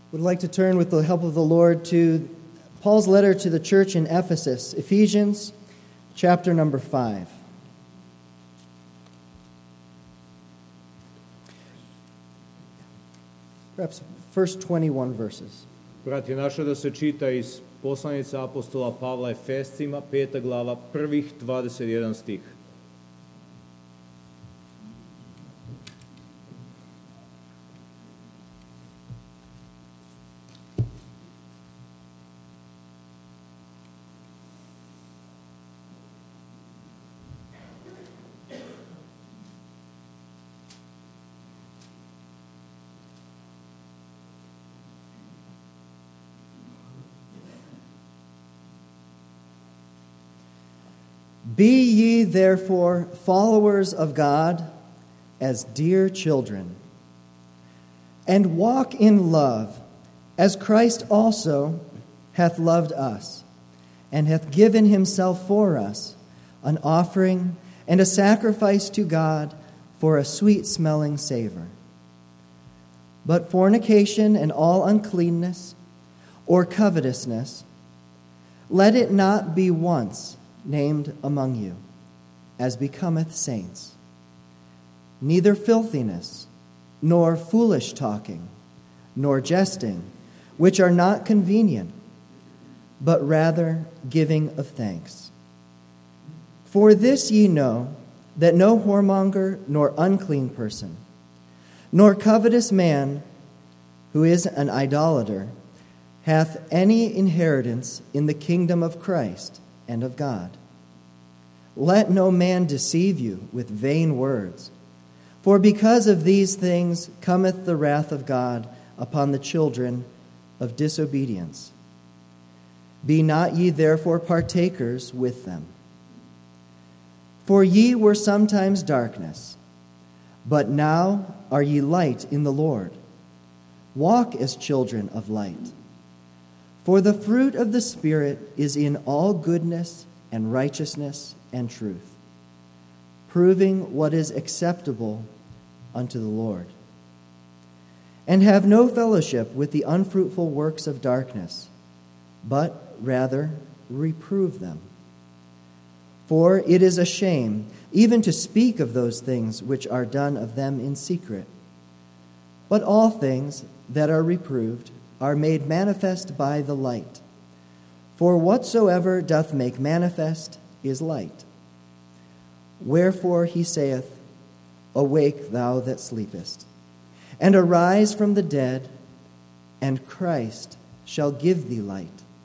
Would like to turn with the help of the Lord to Paul's letter to the church in Ephesus, Ephesians chapter number 5. Perhaps first 21 verses. Brati naša, da se čita iz poslanice apostola Pavla Efescima, 5. glava, prvih 21 stih. Be ye therefore followers of God as dear children, and walk in love, as Christ also hath loved us, and hath given himself for us, an offering and a sacrifice to God for a sweet-smelling savor. But fornication and all uncleanness, or covetousness, let it not be once named among you, as becometh saints. Neither filthiness, nor foolish talking, nor jesting, which are not convenient, but rather giving of thanks. For this ye know, that no whoremonger, nor unclean person, nor covetous man, who is an idolater, hath any inheritance in the kingdom of Christ and of God. Let no man deceive you with vain words, for because of these things cometh the wrath of God upon the children of disobedience. Be not ye therefore partakers with them. For ye were sometimes darkness, but now are ye light in the Lord. Walk as children of light. For the fruit of the Spirit is in all goodness and righteousness and truth, proving what is acceptable unto the Lord. And have no fellowship with the unfruitful works of darkness, but rather reprove them. For it is a shame even to speak of those things which are done of them in secret. But all things that are reproved are made manifest by the light. For whatsoever doth make manifest is light. Wherefore he saith, Awake, thou that sleepest, and arise from the dead, and Christ shall give thee light.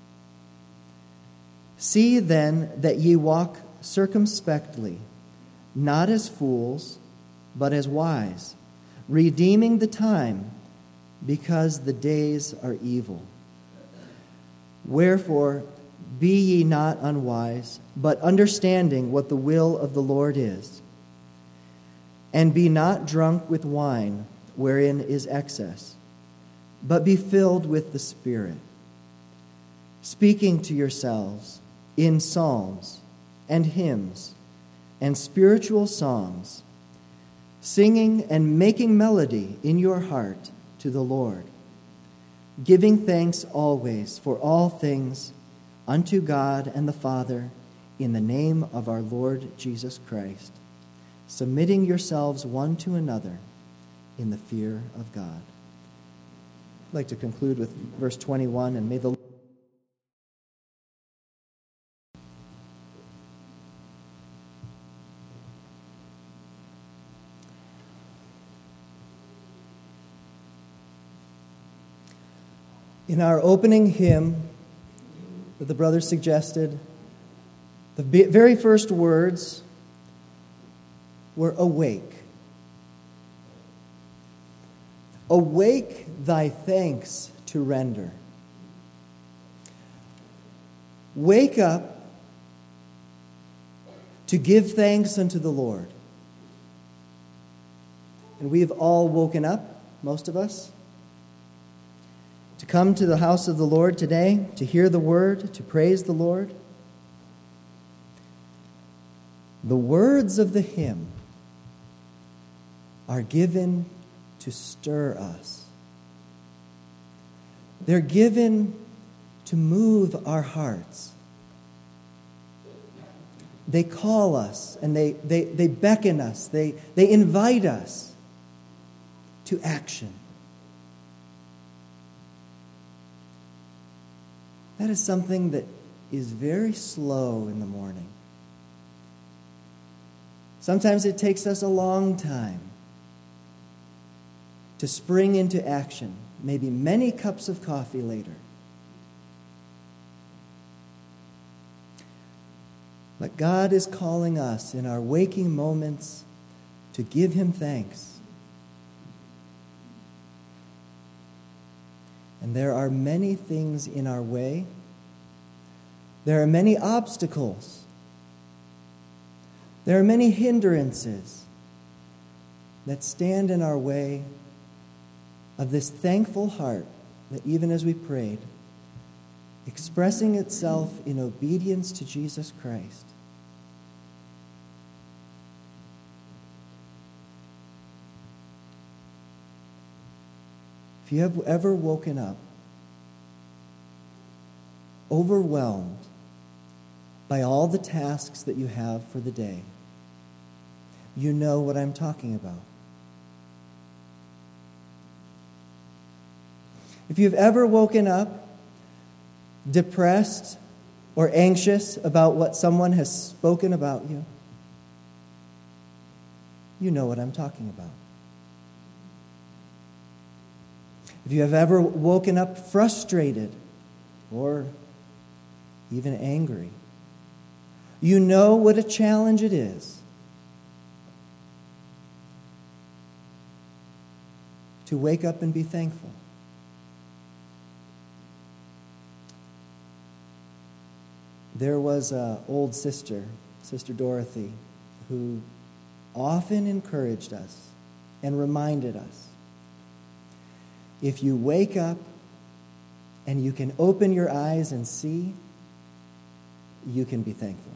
See then that ye walk circumspectly, not as fools, but as wise, redeeming the time, because the days are evil. Wherefore, be ye not unwise, but understanding what the will of the Lord is. And be not drunk with wine, wherein is excess, but be filled with the Spirit, speaking to yourselves in psalms and hymns and spiritual songs, singing and making melody in your heart to the Lord, giving thanks always for all things unto God and the Father in the name of our Lord Jesus Christ, submitting yourselves one to another in the fear of God. I'd like to conclude with verse 21, and may the In our opening hymn that the brother suggested, the very first words were awake. Awake, thy thanks to render. Wake up to give thanks unto the Lord. And we have all woken up, most of us, to come to the house of the Lord today, to hear the word, to praise the Lord. The words of the hymn are given to stir us, They're given to move our hearts. They call us and they beckon us. They invite us to action. That is something that is very slow in the morning. Sometimes it takes us a long time to spring into action, maybe many cups of coffee later. But God is calling us in our waking moments to give Him thanks. And there are many things in our way. There are many obstacles. There are many hindrances that stand in our way of this thankful heart that, even as we prayed, expressing itself in obedience to Jesus Christ. If you have ever woken up overwhelmed by all the tasks that you have for the day, you know what I'm talking about. If you've ever woken up depressed or anxious about what someone has spoken about you, you know what I'm talking about. If you have ever woken up frustrated or even angry, you know what a challenge it is to wake up and be thankful. There was an old sister, Sister Dorothy, who often encouraged us and reminded us, if you wake up and you can open your eyes and see, you can be thankful.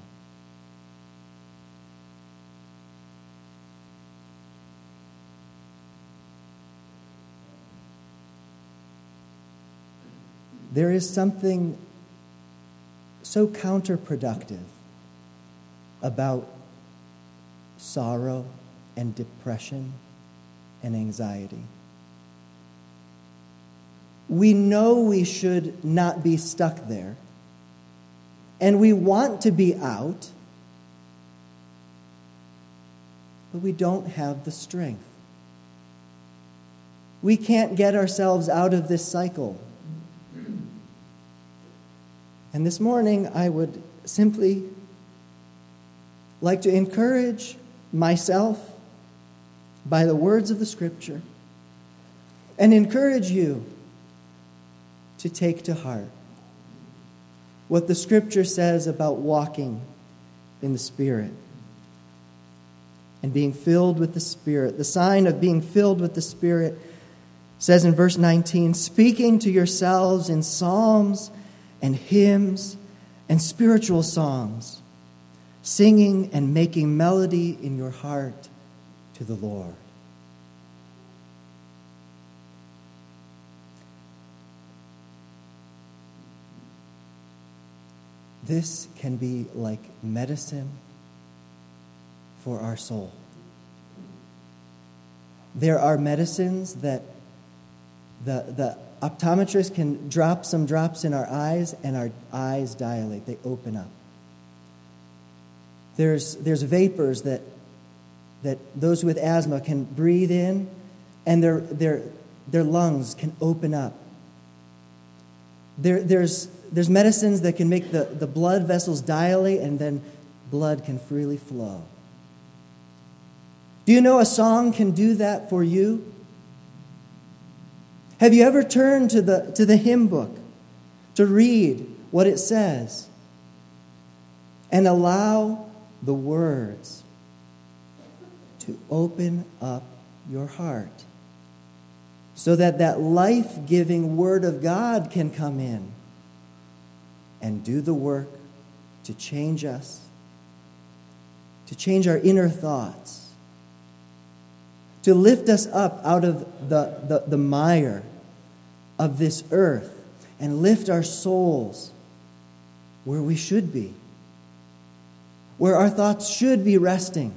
There is something so counterproductive about sorrow and depression and anxiety. We know we should not be stuck there, and we want to be out, but we don't have the strength. We can't get ourselves out of this cycle. And this morning, I would simply like to encourage myself by the words of the Scripture and encourage you to take to heart what the Scripture says about walking in the Spirit and being filled with the Spirit. The sign of being filled with the Spirit says in verse 19, speaking to yourselves in psalms and hymns and spiritual songs, singing and making melody in your heart to the Lord. This can be like medicine for our soul. There are medicines that the optometrist can drop some drops in our eyes and our eyes dilate. They open up. There's vapors that those with asthma can breathe in and their lungs can open up. There's medicines that can make the blood vessels dilate and then blood can freely flow. Do you know a song can do that for you? Have you ever turned to the hymn book to read what it says and allow the words to open up your heart so that life-giving Word of God can come in and do the work to change us, to change our inner thoughts, to lift us up out of the mire of this earth and lift our souls where we should be, where our thoughts should be resting,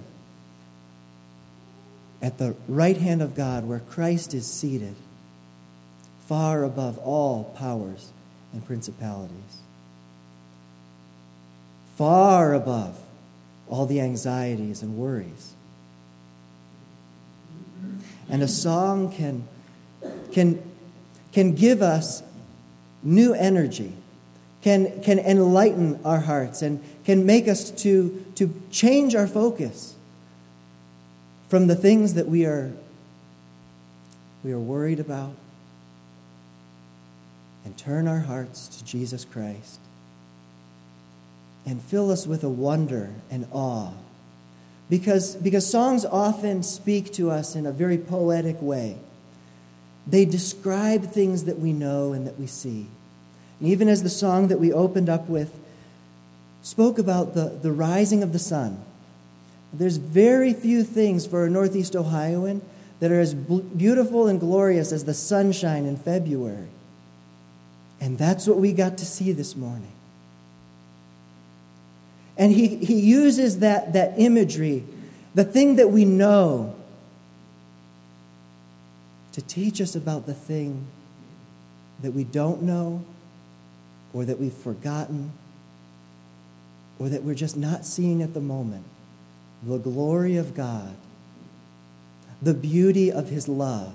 at the right hand of God, where Christ is seated, far above all powers and principalities, far above all the anxieties and worries. And a song can give us new energy, can enlighten our hearts, and can make us to change our focus from the things that we are worried about, and turn our hearts to Jesus Christ and fill us with a wonder and awe. Because songs often speak to us in a very poetic way. They describe things that we know and that we see. And even as the song that we opened up with spoke about the rising of the sun, there's very few things for a Northeast Ohioan that are as beautiful and glorious as the sunshine in February. And that's what we got to see this morning. And he uses that imagery, the thing that we know, to teach us about the thing that we don't know, or that we've forgotten, or that we're just not seeing at the moment. The glory of God, the beauty of His love,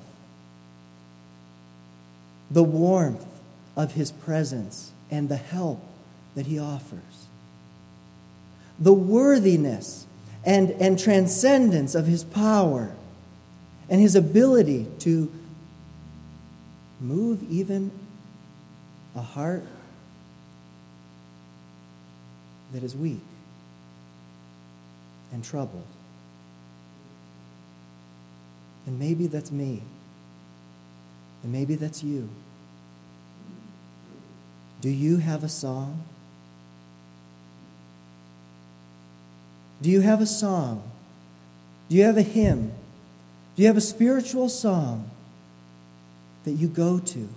the warmth of His presence, and the help that He offers. The worthiness and transcendence of His power and His ability to move even a heart that is weak and troubled. And maybe that's me. And maybe that's you. Do you have a song? Do you have a song? Do you have a hymn? Do you have a spiritual song that you go to?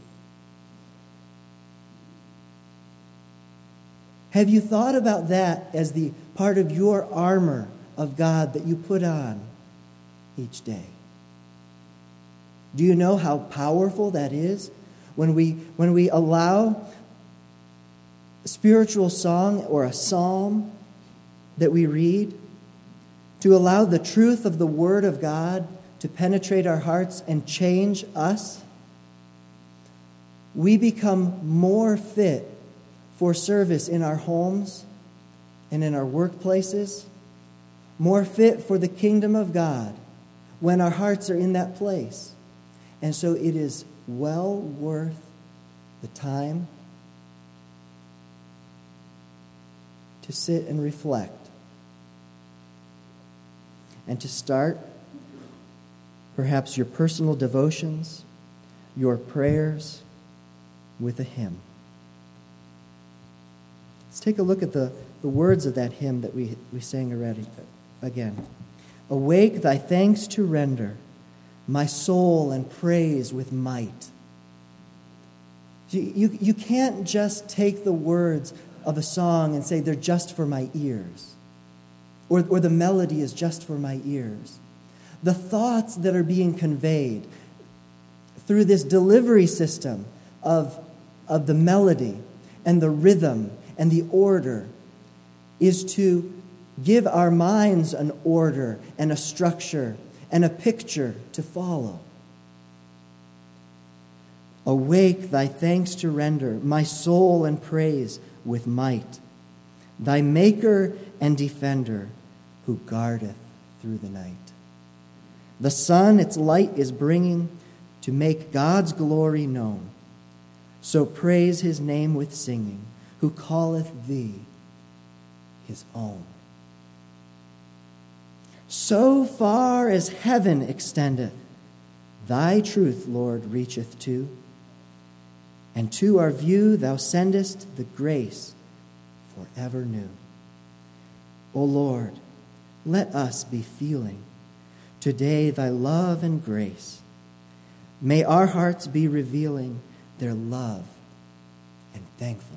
Have you thought about that as the part of your armor of God that you put on each day? Do you know how powerful that is when we allow a spiritual song or a psalm that we read to allow the truth of the Word of God to penetrate our hearts and change us? We become more fit for service in our homes and in our workplaces, more fit for the kingdom of God when our hearts are in that place. And so it is well worth the time to sit and reflect and to start perhaps your personal devotions, your prayers with a hymn. Let's take a look at the words of that hymn that we sang already again. Awake, thy thanks to render, my soul and praise with might. You can't just take the words of a song and say they're just for my ears, or the melody is just for my ears. The thoughts that are being conveyed through this delivery system of the melody and the rhythm and the order is to give our minds an order and a structure and a picture to follow. Awake, thy thanks to render, my soul and praise with might, thy maker and defender who guardeth through the night. The sun its light is bringing to make God's glory known. So praise his name with singing, who calleth thee his own. So far as heaven extendeth, thy truth, Lord, reacheth to, and to our view thou sendest the grace forever new. O Lord, let us be feeling today thy love and grace. May our hearts be revealing their love and thankfulness.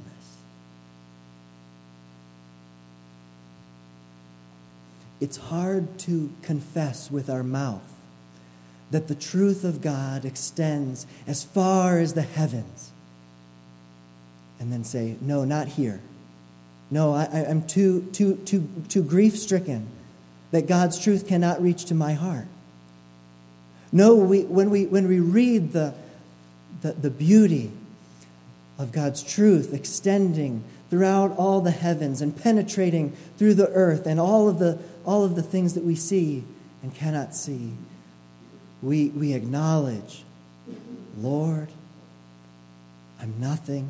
It's hard to confess with our mouth that the truth of God extends as far as the heavens, and then say, no, not here. No, I'm too grief-stricken that God's truth cannot reach to my heart. No, when we read the beauty of God's truth extending throughout all the heavens and penetrating through the earth and all of the things that we see and cannot see, we acknowledge, Lord, I'm nothing,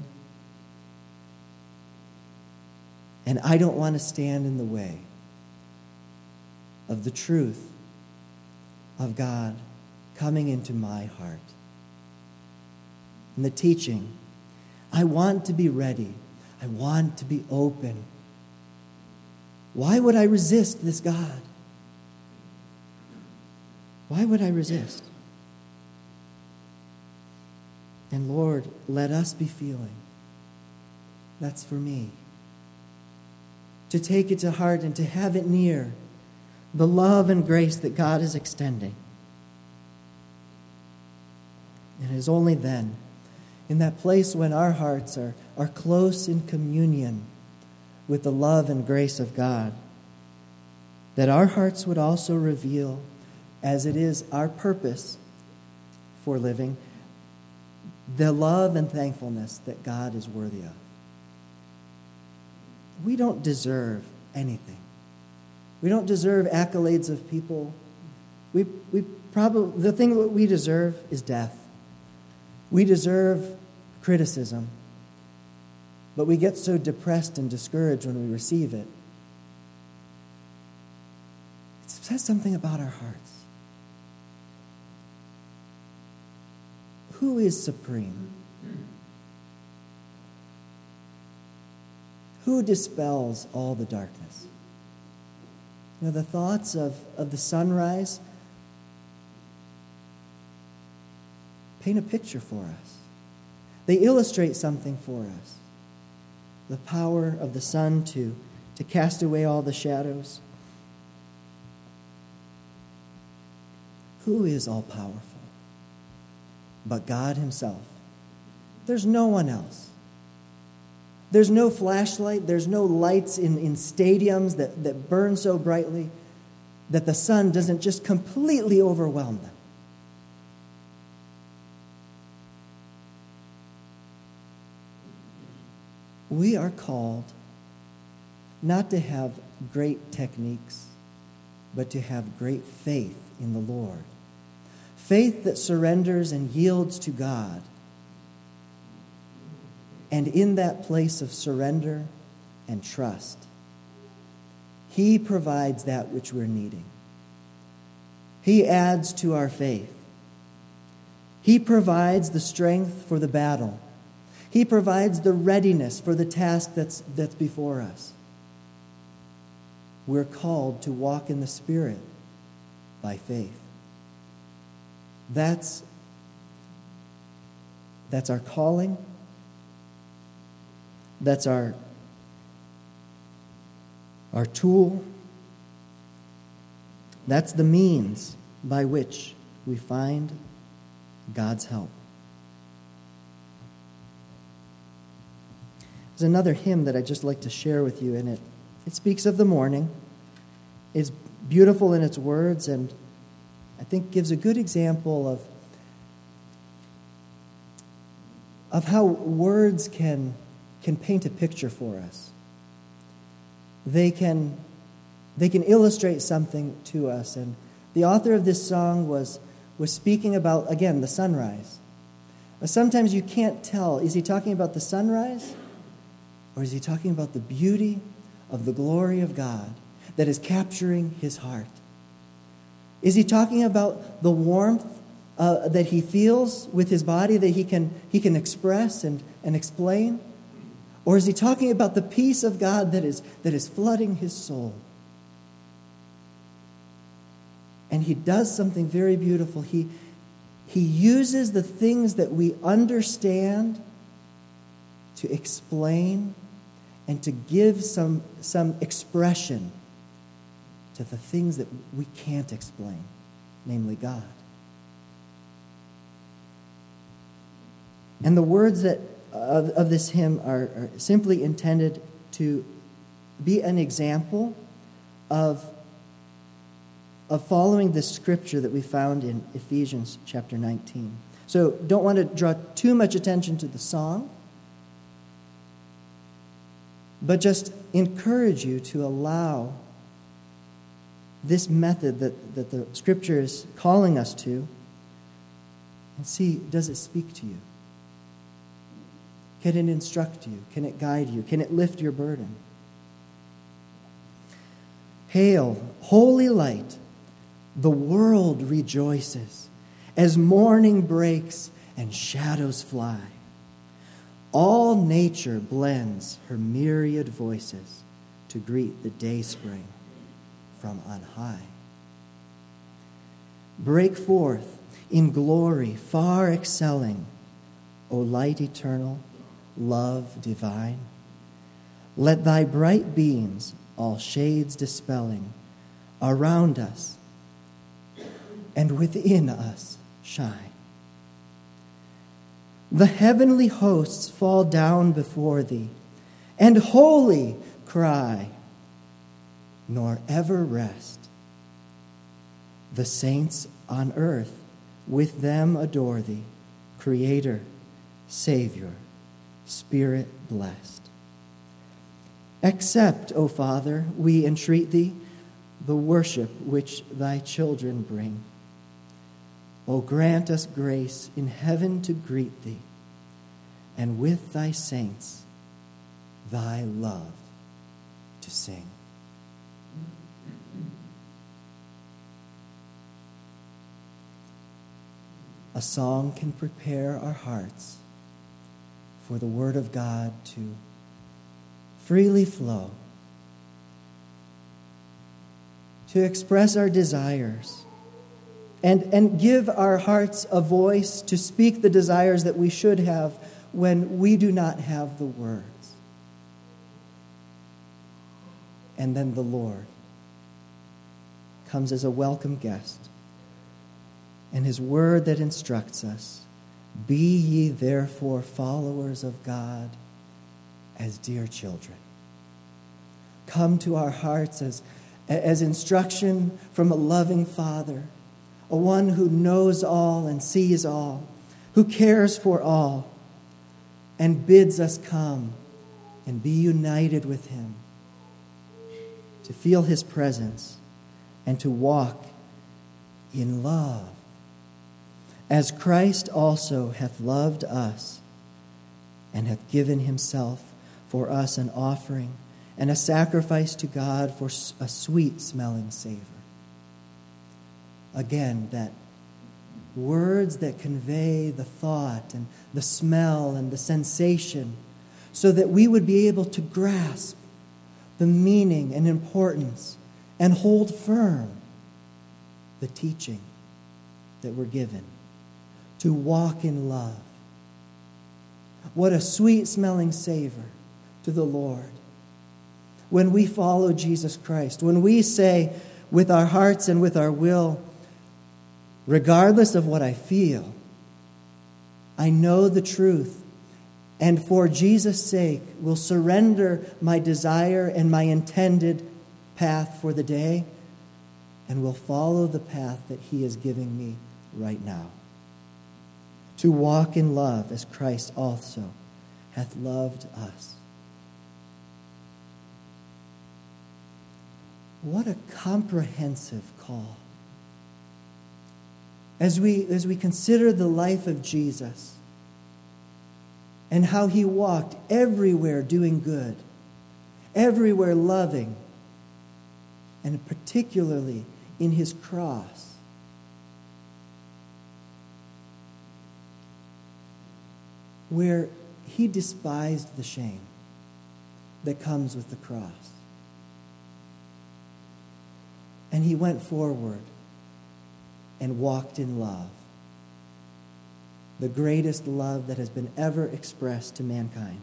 and I don't want to stand in the way of the truth of God coming into my heart. And the teaching, I want to be ready. I want to be open. Why would I resist this God? Why would I resist? And Lord, let us be feeling. That's for me. To take it to heart and to have it near the love and grace that God is extending. And it is only then, in that place when our hearts are close in communion with the love and grace of God, that our hearts would also reveal, as it is our purpose for living, the love and thankfulness that God is worthy of. We don't deserve anything. We don't deserve accolades of people. The thing that we deserve is death. We deserve criticism, but we get so depressed and discouraged when we receive it. It says something about our hearts. Who is supreme? Who dispels all the darkness? You know, the thoughts of the sunrise paint a picture for us. They illustrate something for us. The power of the sun to cast away all the shadows. Who is all-powerful but God himself? There's no one else. There's no flashlight. There's no lights in stadiums that burn so brightly that the sun doesn't just completely overwhelm them. We are called not to have great techniques, but to have great faith in the Lord. Faith that surrenders and yields to God. And in that place of surrender and trust, he provides that which we're needing. He adds to our faith. He provides the strength for the battle. He provides the readiness for the task that's before us. We're called to walk in the Spirit by faith. That's our calling. That's our tool. That's the means by which we find God's help. There's another hymn that I'd just like to share with you, and it speaks of the morning. It's beautiful in its words, and I think gives a good example of how words can paint a picture for us. They can illustrate something to us. And the author of this song was speaking about, again, the sunrise. Sometimes you can't tell, is he talking about the sunrise? Or is he talking about the beauty of the glory of God that is capturing his heart? Is he talking about the warmth that he feels with his body that he can express and explain? Or is he talking about the peace of God that is flooding his soul? And he does something very beautiful. He He uses the things that we understand to explain and to give some expression to the things that we can't explain, namely God. And the words of this hymn are simply intended to be an example of following the scripture that we found in Ephesians chapter 19. So don't want to draw too much attention to the song, but just encourage you to allow this method that the scripture is calling us to, and see, does it speak to you? Can it instruct you? Can it guide you? Can it lift your burden? Hail, holy light, the world rejoices as morning breaks and shadows fly. All nature blends her myriad voices to greet the day spring from on high. Break forth in glory far excelling, O light eternal, love divine. Let thy bright beams, all shades dispelling, around us and within us shine. The heavenly hosts fall down before thee, and holy cry, nor ever rest. The saints on earth with them adore thee, Creator, Savior, Spirit blessed. Accept, O Father, we entreat thee, the worship which thy children bring. O grant us grace in heaven to greet thee, and with thy saints thy love to sing. A song can prepare our hearts for the Word of God to freely flow, to express our desires, and give our hearts a voice to speak the desires that we should have when we do not have the words. And then the Lord comes as a welcome guest, and his word that instructs us, be ye therefore followers of God as dear children. Come to our hearts as instruction from a loving Father, a one who knows all and sees all, who cares for all, and bids us come and be united with him, to feel his presence and to walk in love, as Christ also hath loved us and hath given himself for us an offering and a sacrifice to God for a sweet-smelling savor. Again, that words that convey the thought and the smell and the sensation, so that we would be able to grasp the meaning and importance and hold firm the teaching that we're given, to walk in love. What a sweet-smelling savor to the Lord when we follow Jesus Christ, when we say with our hearts and with our will, regardless of what I feel, I know the truth, and for Jesus' sake will surrender my desire and my intended path for the day, and will follow the path that he is giving me right now. To walk in love as Christ also hath loved us. What a comprehensive call. As we consider the life of Jesus and how he walked everywhere doing good, everywhere loving, and particularly in his cross, where he despised the shame that comes with the cross. And he went forward and walked in love the greatest love that has been ever expressed to mankind.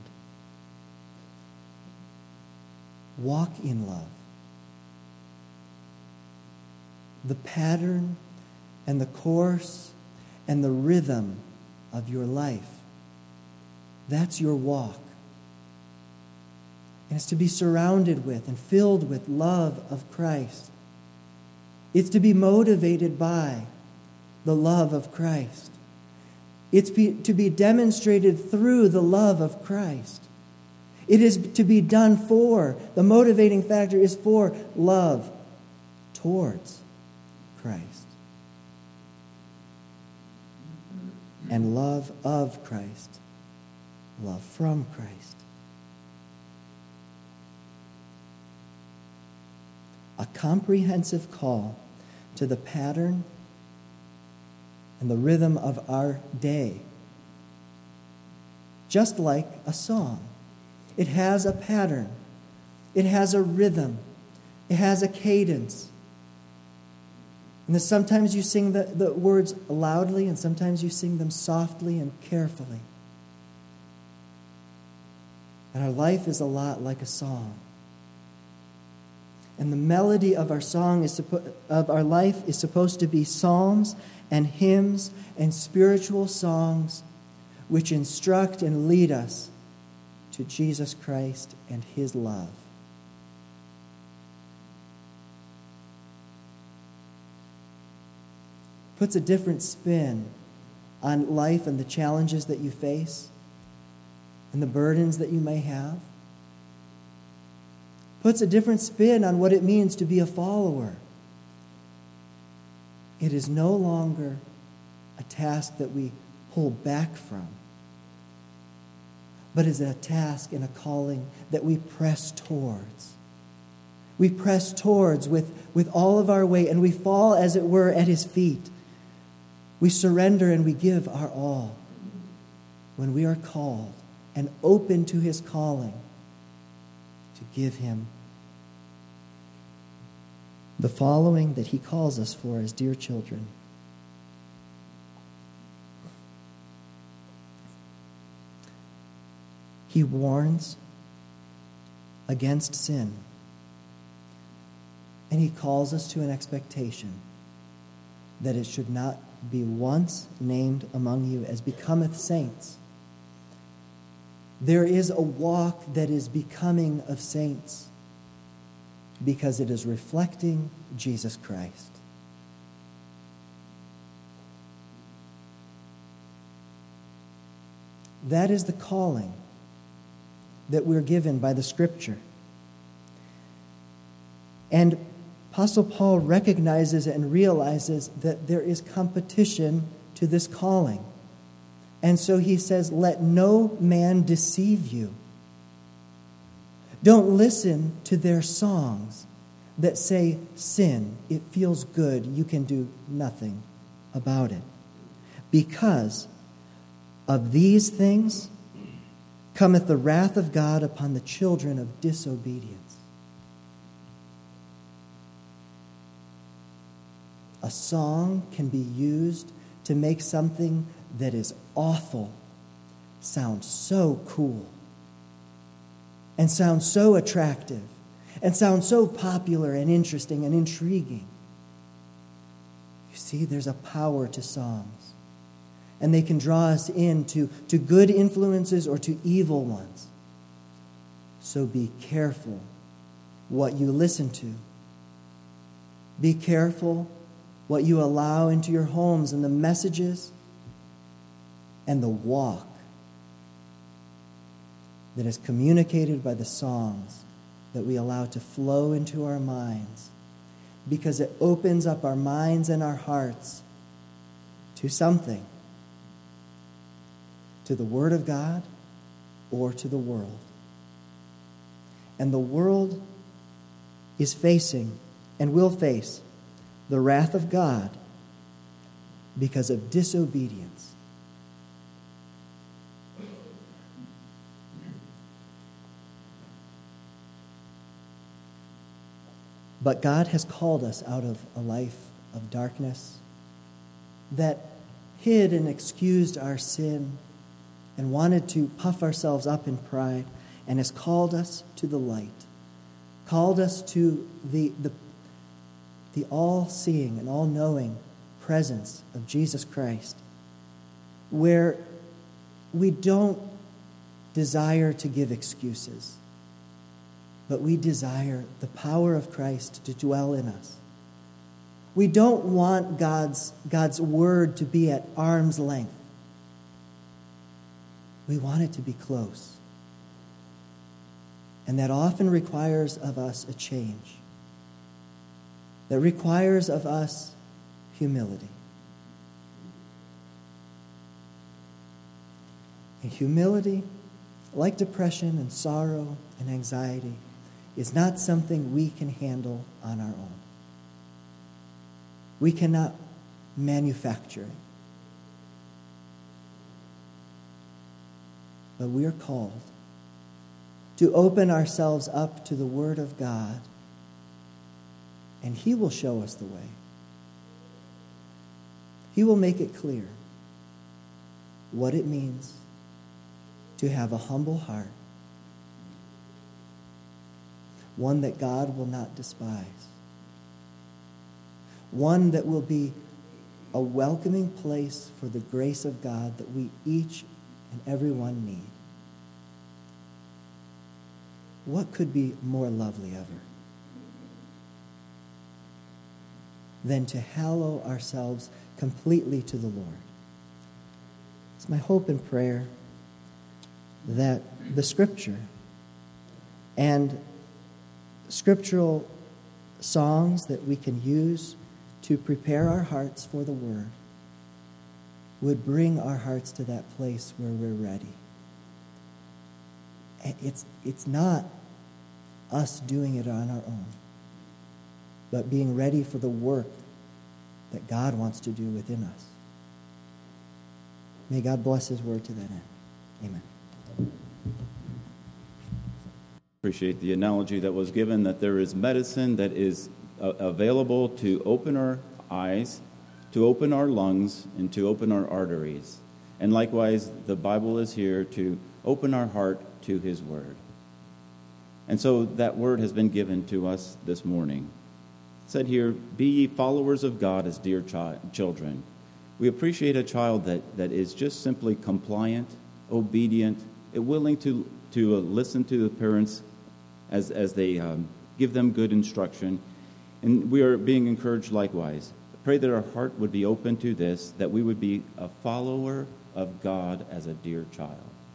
Walk in love. The pattern and the course and the rhythm of your life, that's your walk. And it's to be surrounded with and filled with love of Christ. It's to be motivated by the love of Christ. It's to be demonstrated through the love of Christ. It is to be done for, the motivating factor is for love towards Christ. And love of Christ. Love from Christ. A comprehensive call to the pattern and the rhythm of our day. Just like a song. It has a pattern. It has a rhythm. It has a cadence. And then sometimes you sing the words loudly, and sometimes you sing them softly and carefully. And our life is a lot like a song. And the melody of our song of our life is supposed to be psalms and hymns and spiritual songs which instruct and lead us to Jesus Christ and his love. Puts a different spin on life and the challenges that you face and the burdens that you may have. Puts a different spin on what it means to be a follower. It is no longer a task that we pull back from, but is a task and a calling that we press towards. We press towards with all of our weight, and we fall, as it were, at his feet. We surrender and we give our all when we are called and open to his calling to give him the following that he calls us for as dear children. He warns against sin, and he calls us to an expectation that it should not be once named among you as becometh saints. There is a walk that is becoming of saints because it is reflecting Jesus Christ. That is the calling that we're given by the Scripture. And Apostle Paul recognizes and realizes that there is competition to this calling. And so he says, let no man deceive you. Don't listen to their songs that say sin. It feels good. You can do nothing about it. Because of these things cometh the wrath of God upon the children of disobedience. A song can be used to make something that is awful sound so cool and sound so attractive and sound so popular and interesting and intriguing. You see, there's a power to songs, and they can draw us into good influences or to evil ones. So be careful what you listen to. Be careful what you allow into your homes and the messages and the walk that is communicated by the songs that we allow to flow into our minds, because it opens up our minds and our hearts to something, to the Word of God or to the world. And the world is facing and will face the wrath of God because of disobedience. But God has called us out of a life of darkness that hid and excused our sin and wanted to puff ourselves up in pride, and has called us to the light, called us to the all-seeing and all-knowing presence of Jesus Christ, where we don't desire to give excuses, but we desire the power of Christ to dwell in us. We don't want God's word to be at arm's length. We want it to be close. And that often requires of us a change. That requires of us humility. And humility, like depression and sorrow and anxiety, is not something we can handle on our own. We cannot manufacture it. But we are called to open ourselves up to the Word of God, and He will show us the way. He will make it clear what it means to have a humble heart, one that God will not despise, one that will be a welcoming place for the grace of God that we each and every one need. What could be more lovely ever than to hallow ourselves completely to the Lord? It's my hope and prayer that the Scripture and scriptural songs that we can use to prepare our hearts for the Word would bring our hearts to that place where we're ready. And it's not us doing it on our own, but being ready for the work that God wants to do within us. May God bless His word to that end. Amen. Appreciate the analogy that was given, that there is medicine that is available to open our eyes, to open our lungs, and to open our arteries. And likewise, the Bible is here to open our heart to His word. And so that word has been given to us this morning. It said here, "Be ye followers of God as dear children." We appreciate a child that is just simply compliant, obedient, willing to listen to the parents as they give them good instruction. And we are being encouraged likewise. Pray that our heart would be open to this, that we would be a follower of God as a dear child.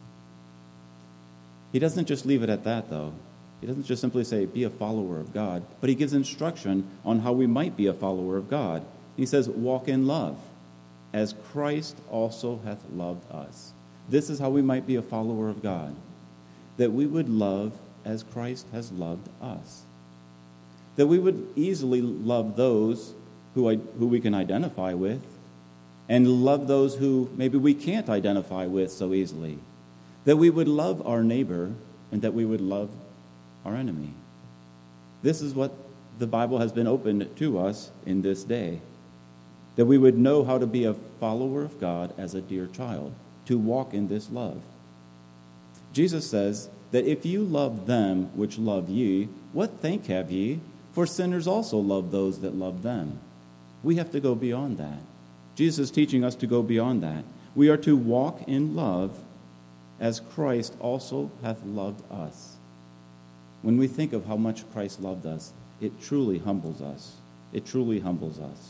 He doesn't just leave it at that, though. He doesn't just simply say, be a follower of God, but he gives instruction on how we might be a follower of God. He says, walk in love, as Christ also hath loved us. This is how we might be a follower of God, that we would love as Christ has loved us. That we would easily love those who we can identify with, and love those who maybe we can't identify with so easily. That we would love our neighbor, and that we would love our enemy. This is what the Bible has been opened to us in this day. That we would know how to be a follower of God as a dear child, to walk in this love. Jesus says that if you love them which love ye, what thank have ye? For sinners also love those that love them. We have to go beyond that. Jesus is teaching us to go beyond that. We are to walk in love as Christ also hath loved us. When we think of how much Christ loved us, it truly humbles us. It truly humbles us.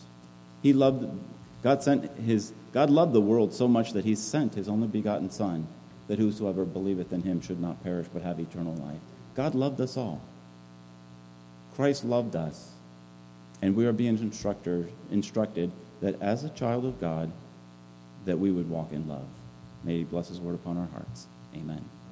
God loved the world so much that he sent his only begotten Son, that whosoever believeth in him should not perish but have eternal life. God loved us all. Christ loved us. And we are being instructed that as a child of God, that we would walk in love. May he bless his word upon our hearts. Amen.